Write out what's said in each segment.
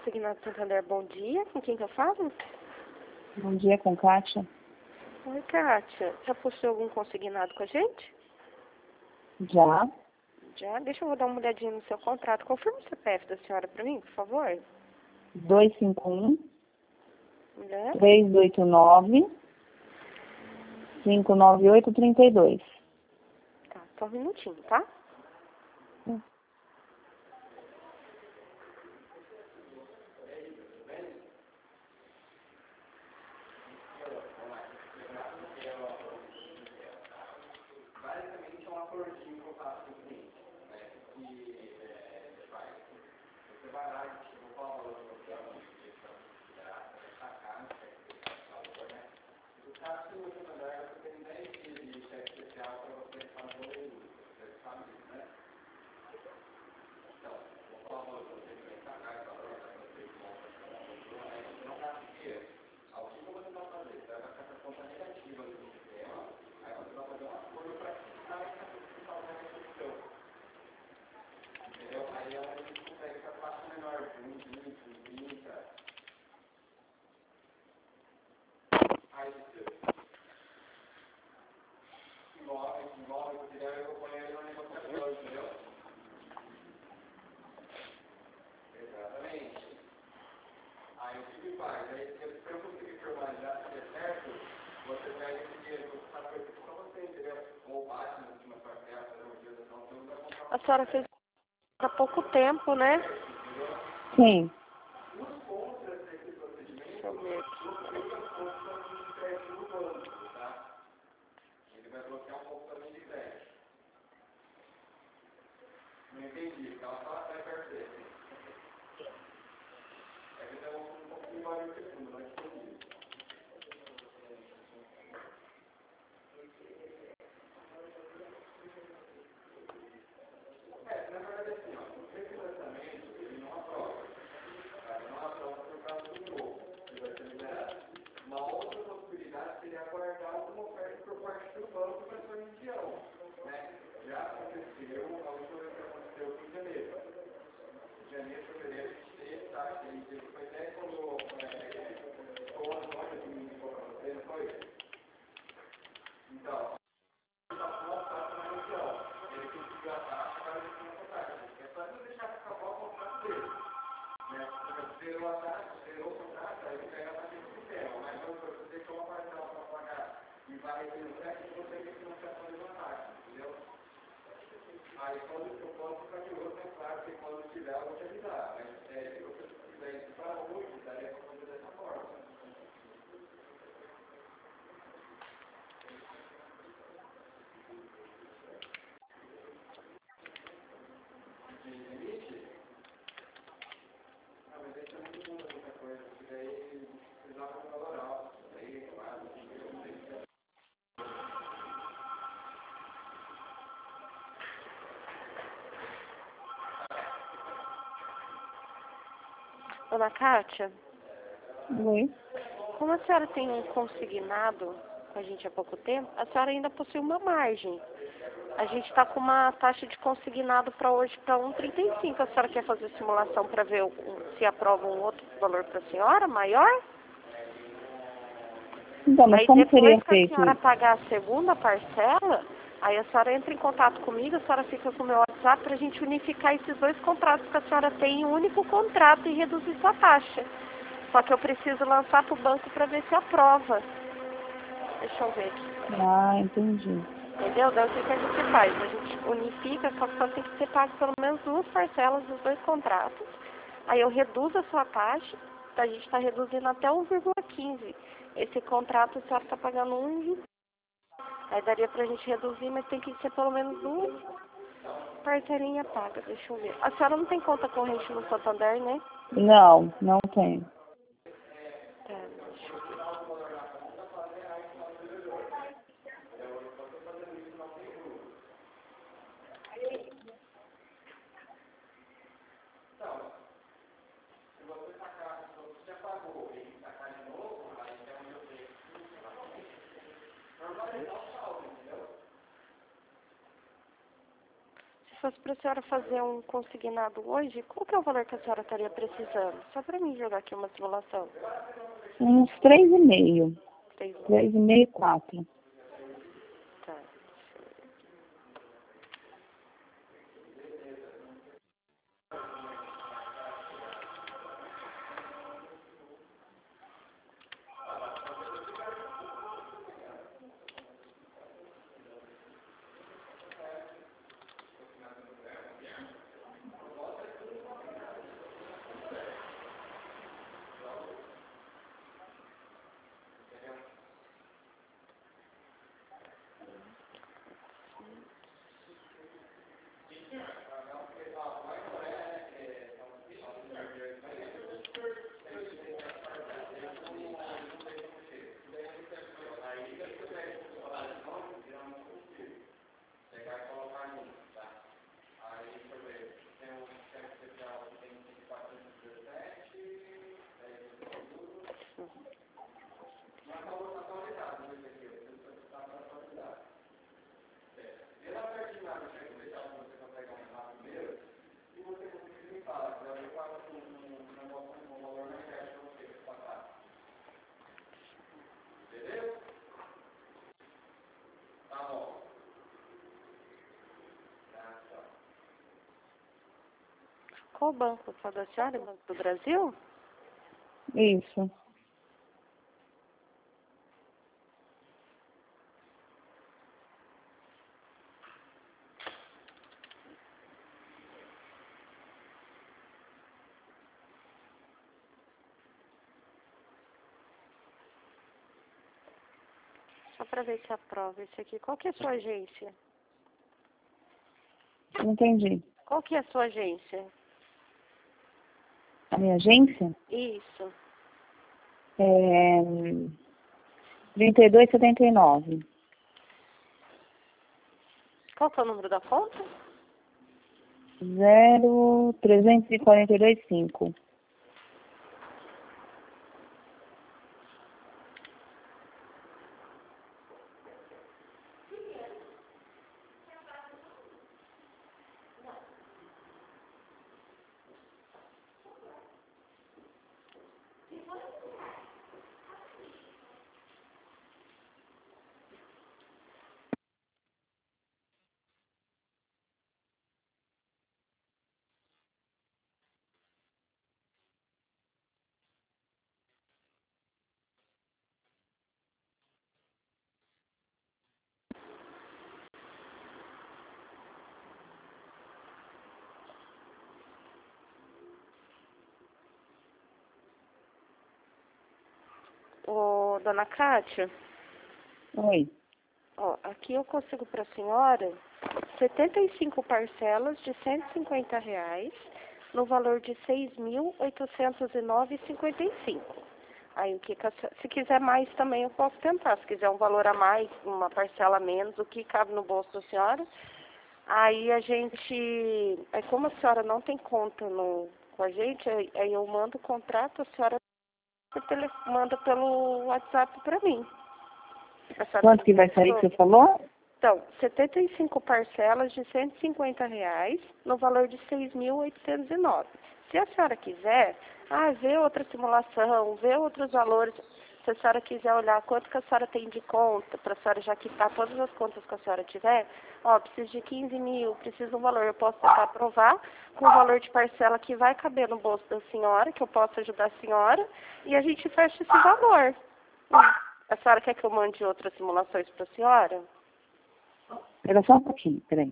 Consignado Santander, bom dia. Com quem que eu falo? Bom dia, com Kátia. Oi, Kátia. Já postou algum consignado com a gente? Já. Já? Deixa eu dar uma olhadinha no seu contrato. Confirma o CPF da senhora para mim, por favor. 251 Mulher? 389 59832. Tá, só um minutinho, tá? A senhora fez há pouco tempo, né? Sim. Deixa eu ver aqui. Dona Kátia, Oi. como a senhora tem um consignado com a gente há pouco tempo, a senhora ainda possui uma margem. A gente está com uma taxa de consignado para hoje para 1,35. A senhora quer fazer simulação para ver se aprova um outro valor para a senhora, maior? Então, mas Aí como seria depois que a feito senhora isso? pagar a segunda parcela, aí a senhora entra em contato comigo, a senhora fica com o meu WhatsApp para a gente unificar esses dois contratos que a senhora tem em um único contrato e reduzir sua taxa. Só que eu preciso lançar para o banco para ver se aprova. Deixa eu ver aqui. Ah, entendi. Entendeu? Daí o que a gente faz? A gente unifica, só que só tem que ser pago pelo menos duas parcelas dos dois contratos. Aí eu reduzo a sua taxa, a gente está reduzindo até 1,15. Esse contrato a senhora está pagando 1,20. Aí daria pra gente reduzir, mas tem que ser pelo menos uma parcelinha paga. Deixa eu ver. A senhora não tem conta corrente no Santander, né? Não, não tem. Tá, deixa eu ver. Se fosse para a senhora fazer um consignado hoje, qual que é o valor que a senhora estaria precisando? Só para mim jogar aqui uma simulação. Uns 3,5. 3 3,5, 4. Tá. Qual banco que é o da senhora? Banco do Brasil? Isso. Só para ver se aprova esse aqui. Qual que é a sua agência? Não entendi. Qual que é a sua agência? A minha agência Isso. é 32,79. Qual que é o número da conta? 0,342,5. Ô, dona Kátia, Oi. ó, aqui eu consigo para a senhora 75 parcelas de R$ 150 no valor de 6.809,55. Aí, se quiser mais também eu posso tentar. Se quiser um valor a mais, uma parcela a menos, o que cabe no bolso da senhora. Aí aí como a senhora não tem conta com a gente, aí eu mando o contrato, a senhora manda pelo WhatsApp para mim. Quanto que vai sair que você falou? Então, 75 parcelas de R$ 150 no valor de 6.809. Se a senhora quiser, ver outra simulação, ver outros valores, se a senhora quiser olhar quanto que a senhora tem de conta, para a senhora já quitar todas as contas que a senhora tiver, preciso de 15 mil, preciso de um valor, eu posso tentar aprovar com o valor de parcela que vai caber no bolso da senhora, que eu posso ajudar a senhora, e a gente fecha esse valor. A senhora quer que eu mande outras simulações para a senhora? Espera só um pouquinho, peraí.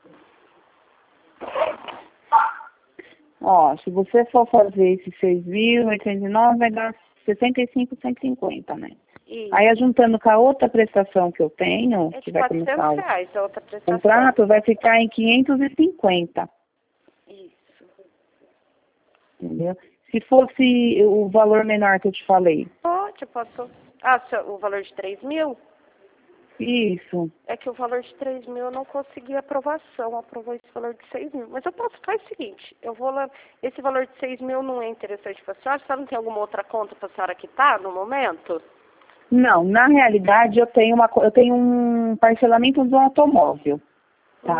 Ó, se você for fazer esse 6.809, vai dar 65,150, né? Isso. Aí, juntando com a outra prestação que eu tenho, É que de vai R$ 400 começar o a outra prestação. contrato, vai ficar em 550, Isso. entendeu? Se fosse o valor menor que eu te falei. Posso. O valor de 3 mil? Isso. É que o valor de 3 mil eu não consegui aprovação. Aprovou esse valor de 6 mil. Mas eu posso fazer o seguinte, eu vou lá. Esse valor de 6 mil não é interessante para a senhora? A senhora não tem alguma outra conta para a senhora quitar no momento? Não, na realidade eu tenho um parcelamento do automóvel, tá?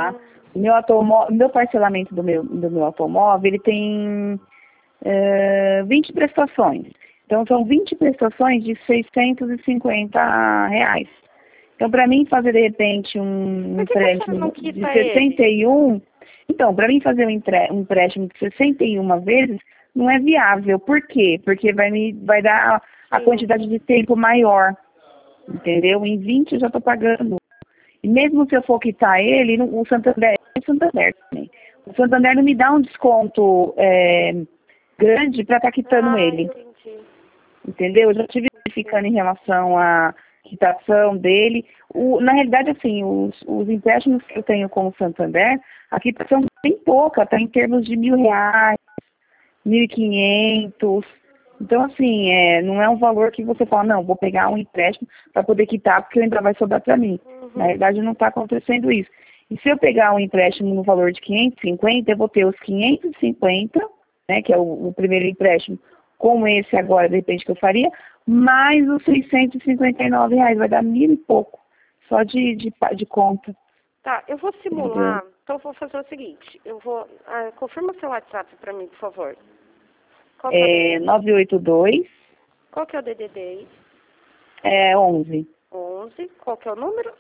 Meu parcelamento do meu automóvel, ele tem 20 prestações. Então, são 20 prestações de R$ 650. Então, para mim fazer, de repente, um empréstimo de 61... Então, para mim fazer um empréstimo de 61 vezes, não é viável. Por quê? Porque vai dar a quantidade de tempo maior. Entendeu? Em 20 eu já estou pagando. E mesmo se eu for quitar ele, o Santander também. O Santander não me dá um desconto grande para estar quitando ele. Entendi. Entendeu? Eu já estive verificando em relação à quitação dele. Na realidade, assim, os empréstimos que eu tenho com o Santander, a quitação é bem pouca, está em termos de R$ 1.000, 1.500. Então, assim, não é um valor que você fala, não, vou pegar um empréstimo para poder quitar, porque ainda vai sobrar para mim. Na verdade, não está acontecendo isso. E se eu pegar um empréstimo no valor de 550, eu vou ter os 550, né, que é o primeiro empréstimo, como esse agora, de repente, que eu faria, mais os R$ 659, vai dar 1.000 e pouco, só de conta. Tá, eu vou simular, então eu vou fazer o seguinte, confirma seu WhatsApp para mim, por favor. Qual é 982. Qual que é o DDD? 11. 11. Qual que é o número?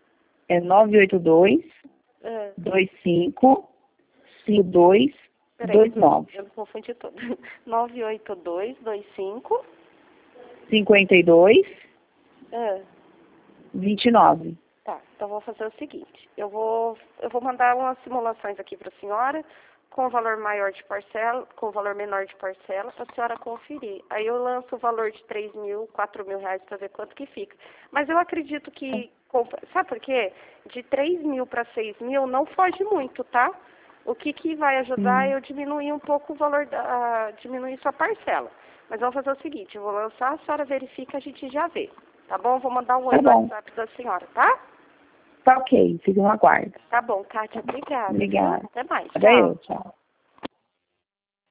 982 25 52 29. Eu confundi tudo. 982 25 52 29. Tá, então vou fazer o seguinte. Eu vou mandar umas simulações aqui para a senhora, com o valor maior de parcela, com o valor menor de parcela, para a senhora conferir. Aí eu lanço o valor de 3.000, 4.000 reais para ver quanto que fica. Mas eu acredito que, sabe por quê? De 3.000 para 6.000 não foge muito, tá? O que vai ajudar é eu diminuir um pouco o valor, diminuir sua parcela. Mas vamos fazer o seguinte, eu vou lançar, a senhora verifica, a gente já vê. Tá bom? Vou mandar um oi no WhatsApp da senhora, tá? Tá ok, fica no aguardo. Tá bom, Kátia, obrigada. Obrigada. Até mais. Até Tchau. eu, tchau.